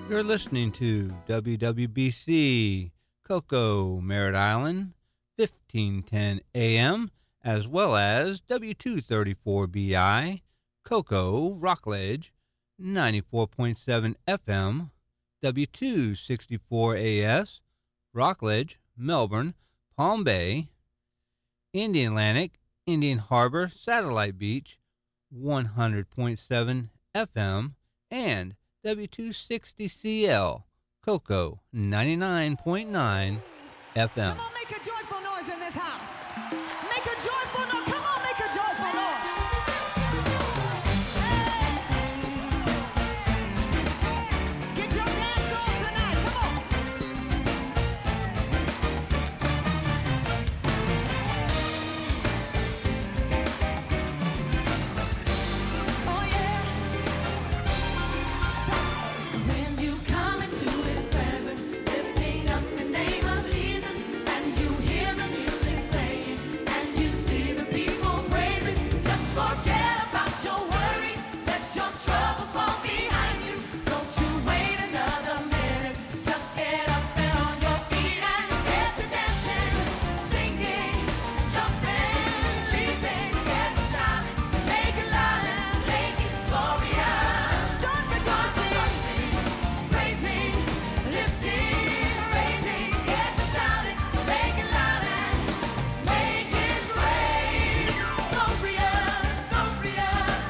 You're listening to WWBC Cocoa, Merritt Island, 1510 AM, as well as W234BI Cocoa, Rockledge, 94.7 FM, W264AS, Rockledge, Melbourne, Palm Bay, Indian Atlantic, Indian Harbor, Satellite Beach, 100.7 FM, and W260CL, Cocoa, 99.9 FM. Come on, make a joyful noise in this house. Make a joyful noise. Come on, make a joyful noise. Hey. Get your dance on tonight. Come on. Oh, yeah. When you come into His presence, lifting up the name of Jesus, and you hear the music playing, and you see the people praising, just forget about your worries, let your troubles fall behind you. Don't you wait another minute, just get up and on your feet and get to dancing, singing, jumping, leaping, get to shouting, make it loud and make it glorious. Start rejoicing. Praising, lifting, raising, get to shouting, make it loud and make His praise glorious, glorious.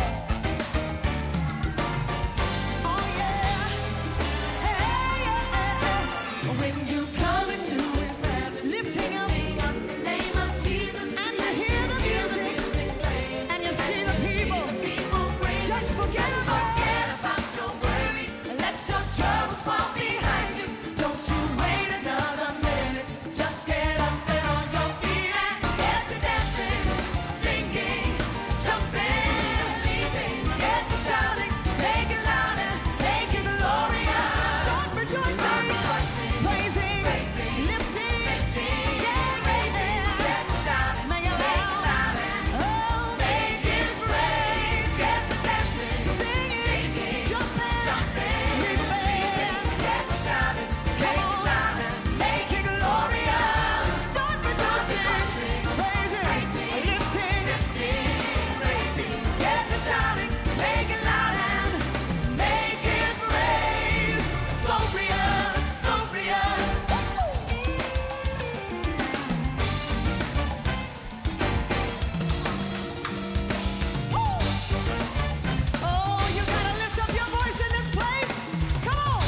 Oh, yeah. Hey, yeah. When you come into His presence, Lifting up. lifting up the name of Jesus, And you hear the music. playing, And you see the people. people praising, Just forget about your worries, let your troubles fall behind you. Don't you wait another minute, just get up and on your feet and get to dancing, singing, jumping, leaping, get to shouting, make it loud and make it glorious. Start rejoicing. Praising. Lifting. Yeah, yeah. Get to shouting, Make it make it loud. loud and Oh, make His praise. Get to dancing, singing, jumping, leaping, get to shouting, make it loud and make it glorious. start rejoicing. Praising. Lifting. Get to shouting, make it loud and make His praise glorious, glorious. Oh, you gotta lift up your voice in this place. Come on.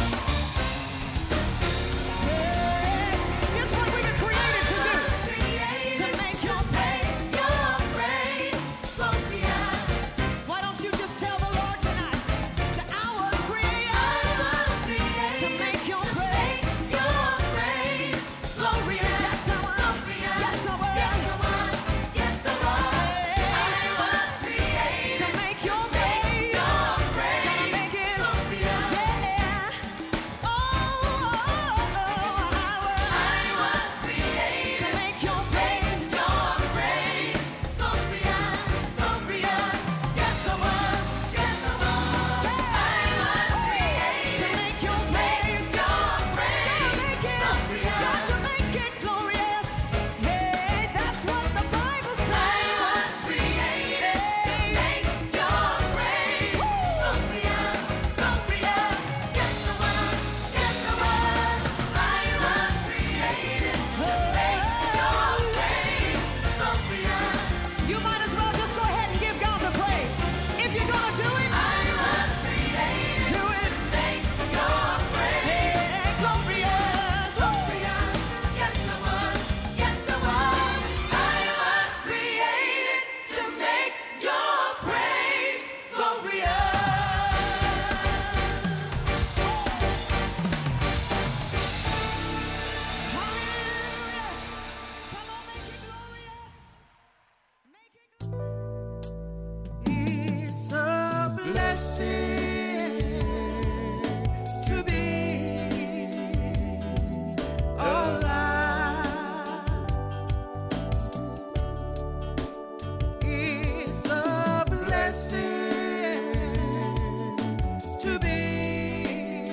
Yeah. Here's what we were created to do. To make your praise. Why don't you just tell the Lord tonight? That I was created to make your praise glorious. Yes, I was. Yes, I was. To make your praise. Gotta make it. Yeah. Oh, I was to make your praise. To make your praise. Gotta make it. Got to make it glorious. Hey, that's what the Bible says. You might as well just go ahead and give God the praise. If you're gonna do it, do it. Yeah, glorious. To make your praise glorious. Hallelujah. Come on, make it glorious. Make it glorious. It's a blessing to be alive. It's a blessing to be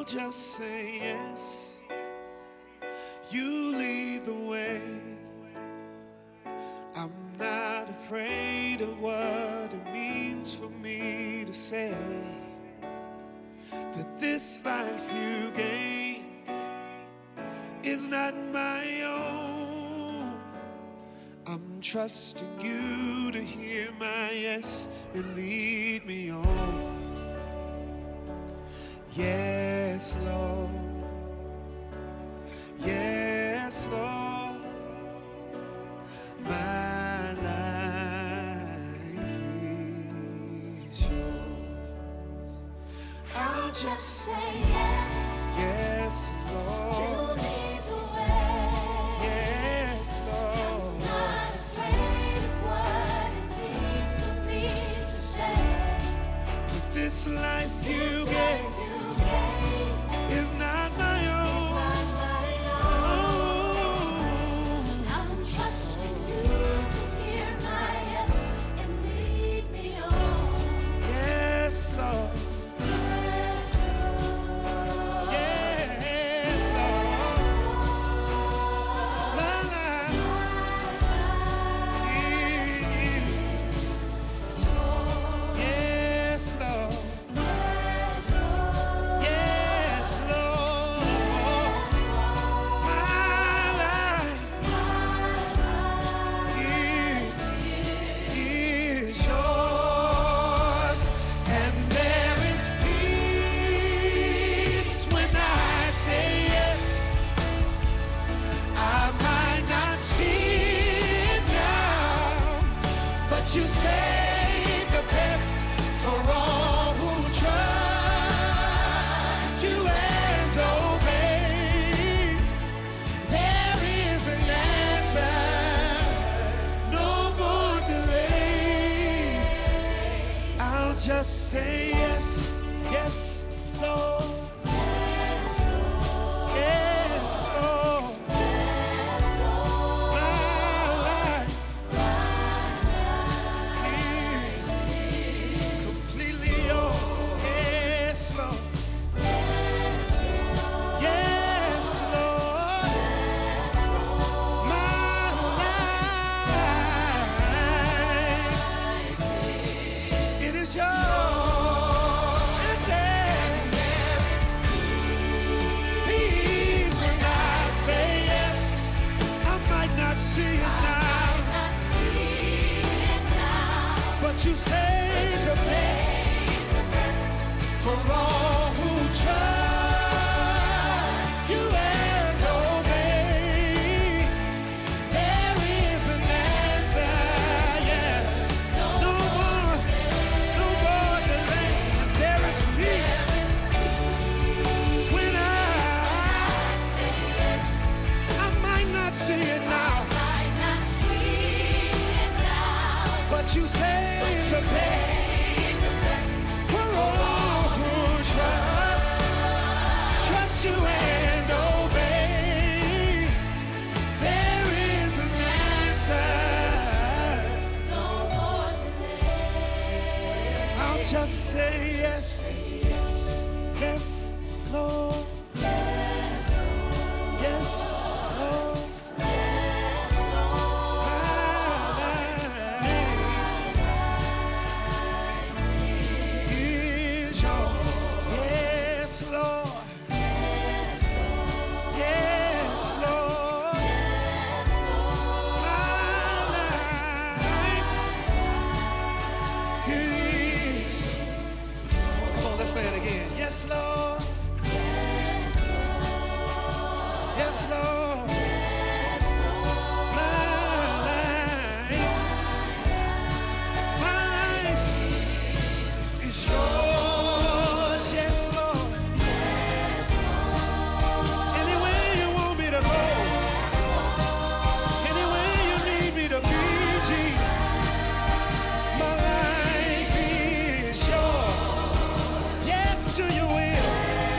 just say yes. You lead the way. I'm not afraid of what it means for me to say that this life you gave is not my own. I'm trusting you to hear my yes and lead me on. Yes, Lord. Yes, Lord. My life is yours. I'll just say yes. Yes, Lord. You lead the way. Yes, Lord. Not afraid of what it means for me to say. But this life you This gave life you gave is not my is own. not my own. Oh, I'm trusting you to hear my yes and lead me on. yes, Lord. Yes, Lord. Yes, Lord. My life is yes, Lord. Yes, Lord. My life is yours, and there is peace when I say yes. I might not see it now, but you say the best for all who trust you and obey. There is an answer, no more delay. I'll just say yes, yes, Lord. Yes, Lord. My life is completely yours. Yes, Lord. Yes, Lord. My life, it is yours. And there is peace when I say yes. I might not see it now, Not see it now, but you say the best the best for all who trust you and obey. There is an answer, yeah. No more delay. And there is peace when I might not see it now, might not see it now, but you say the best the best for all who trust you and obey. There is an answer. no more delay. I'll just say yes, yes, Lord, Yes, Lord. yes, Lord. Is yours. Yes, Lord. Yes, Lord. My life, it is. Come on, let's say it again. Yes, Lord. Yes, Lord. My life is yours. Yes, Lord. Anywhere you want me to go, anywhere you need me to be, Jesus. My life is yours. Yes to your will.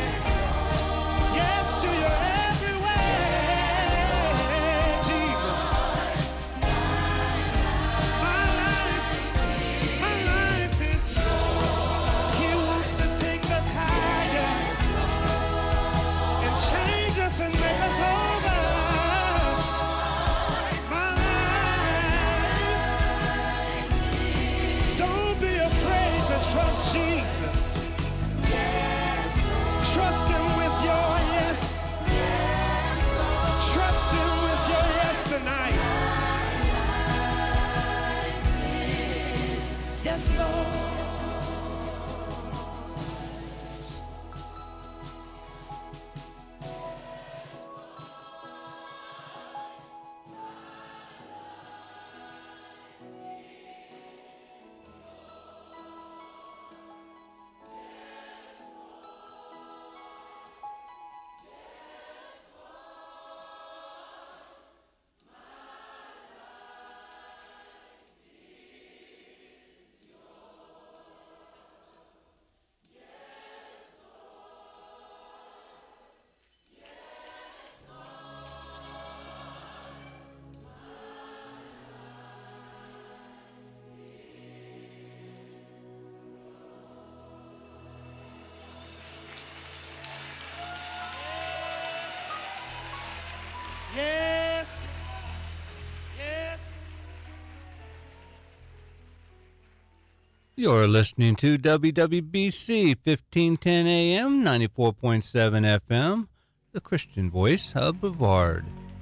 You're listening to WWBC 1510 AM, 94.7 FM, the Christian voice of Brevard.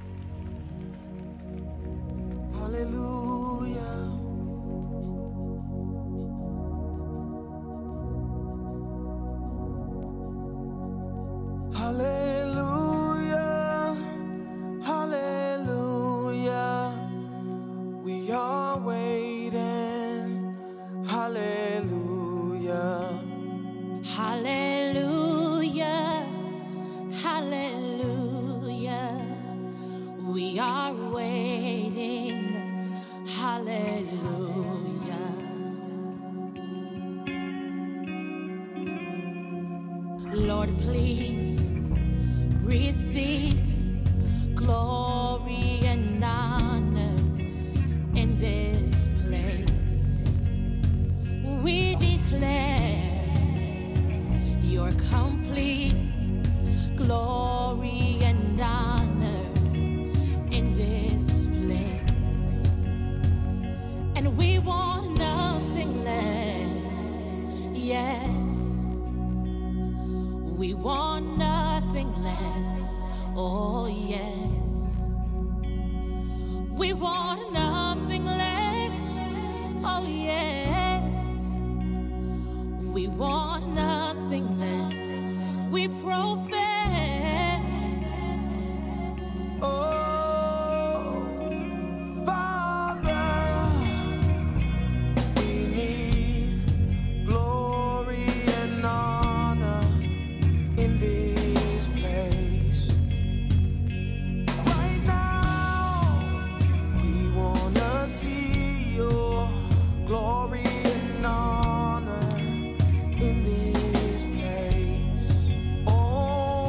Hallelujah. Hallelujah. Hallelujah. We are waiting. Hallelujah. Hallelujah, hallelujah. We are waiting. Hallelujah. Lord, please receive glory and honor in this place. We declare your complete glory and honor in this place. And we want nothing less. Yes, we want nothing less. Oh, yes, we want nothing less. Oh, yes, we want nothing less. We profess. Oh, Father, we need glory and honor in this place. Right now, we wanna see your glory and honor in this place. Oh,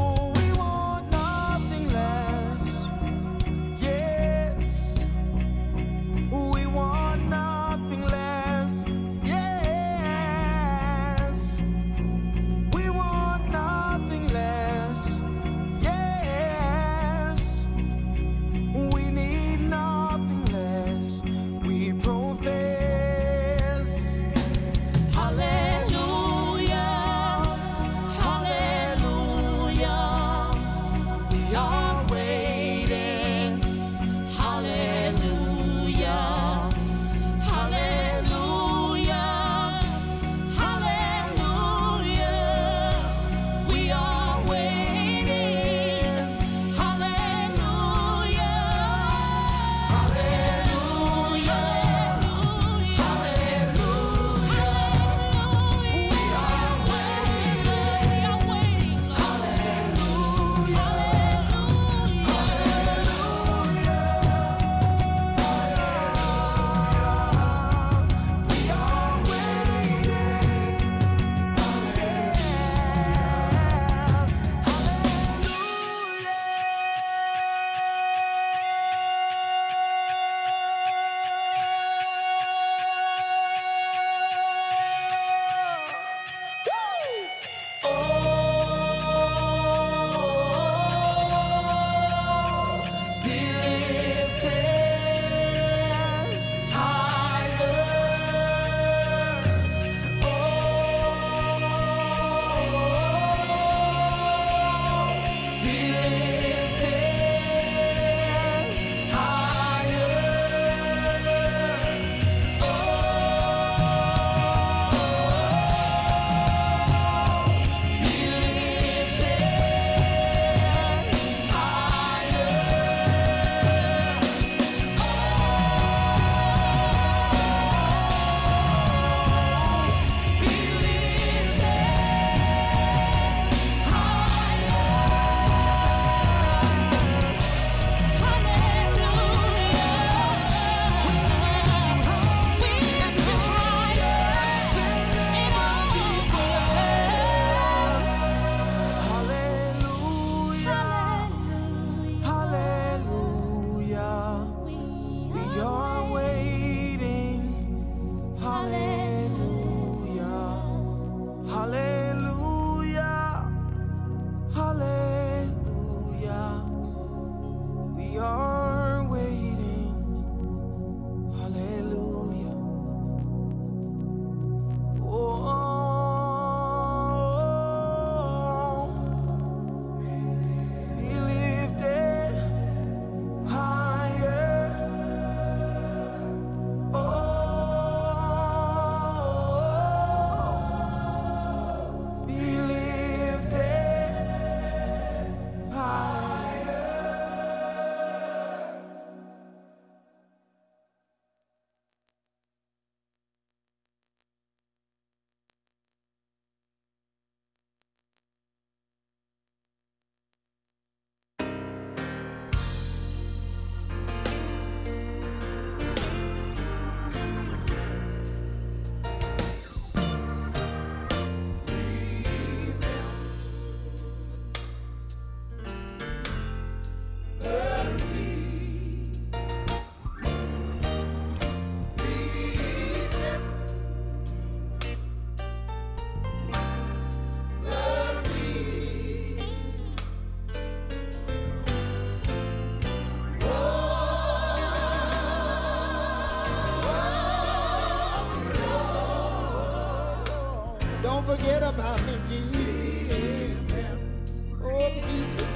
about me, Jesus. Oh, please, Jesus.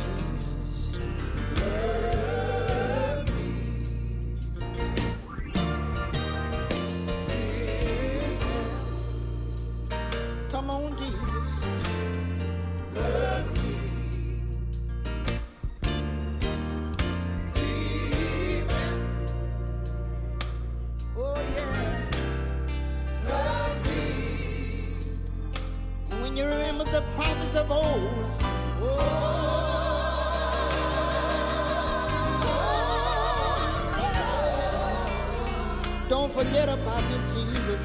Come on, Jesus. Oh, yeah. And when you remember the prophets of old, don't forget about me, Jesus.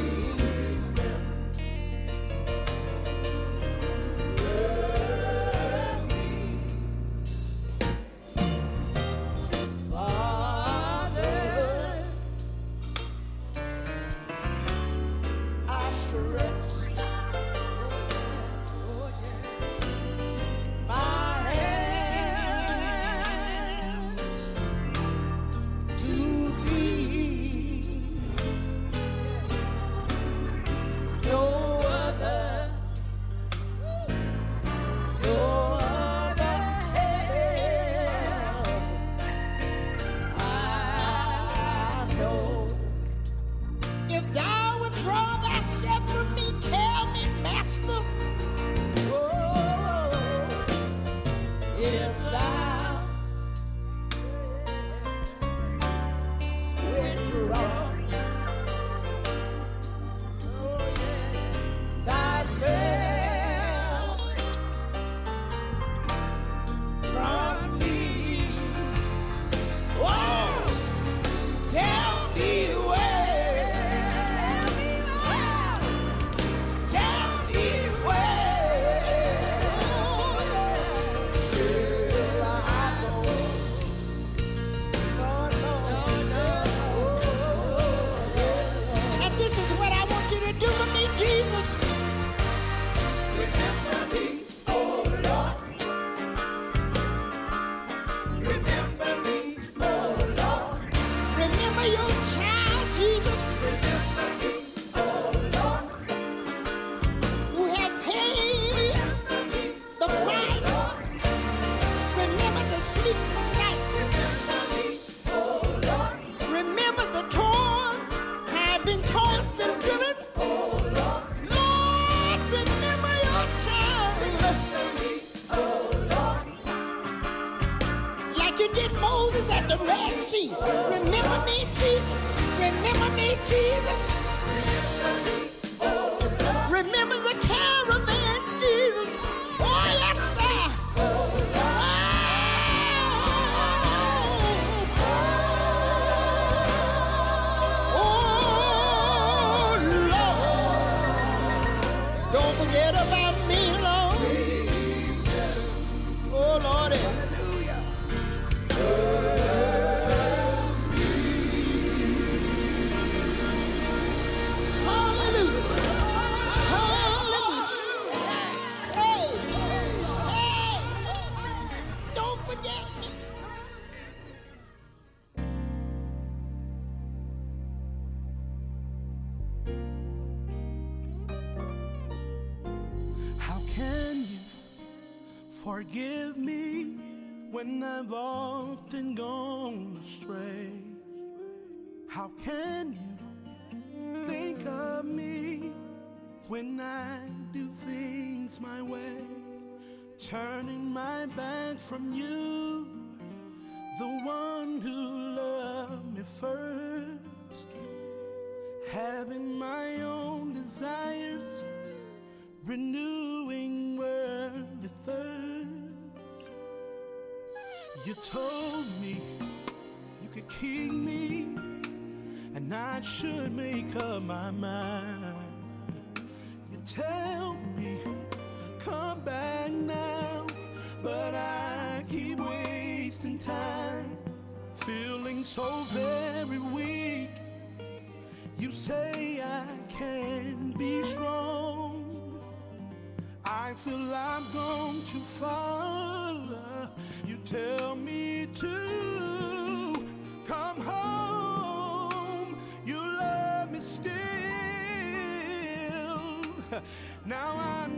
Father, I stretch my hands to thee. No other help I know. If thou withdraw thyself from me, tell me, Master. Oh, if thou withdraw thyself from me, oh, tell me where, tell me where shall I go? No, And this is what I want you to do for me, Jesus. remember me, oh Lord. Remember me, oh Lord. Remember your child, Jesus, Remember me, oh Lord. who have paid the price. Remember the sleepless night. Remember the toils have been tossed and driven. Lord, remember your child. Like you did Moses at the Red Sea. Remember me, Jesus. Remember me, Jesus. Remember the caravan, Jesus. Oh, yes, sir. Oh, Lord. Don't forget about me, Lord. Oh, Lord. Hallelujah. Hallelujah. Hallelujah. Hey. Hey. Don't forget me. How can you forgive me when I've often gone astray? How can you think of me when I do things my way? Turning my back from you, the one who loved me first. Having my own desires, renewing worldly thirst. You told me you could keep me, and I should make up my mind. You tell me, come back now, but I keep wasting time. Feeling so very weak, you say I can't be strong. I feel I've gone too far. You tell me to come home. You love me still. Now I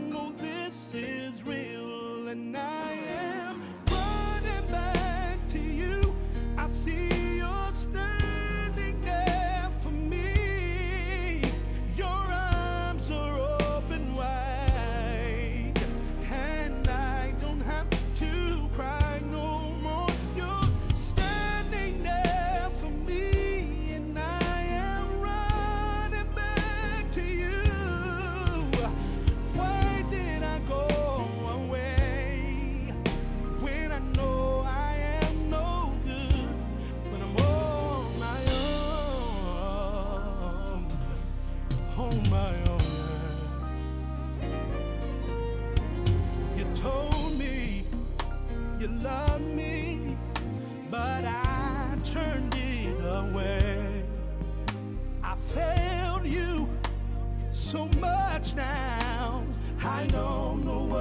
you loved me, but I turned it away. I failed you so much now, I don't know what